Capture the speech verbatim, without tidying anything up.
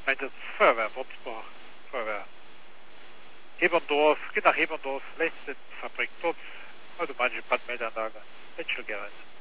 meinte Feuerwehr, Würzburg, Feuerwehr. Heberndorf, geht nach Heberndorf, letzte Fabrik, dort automatische Brandmeldeanlage, hätte schon gerne.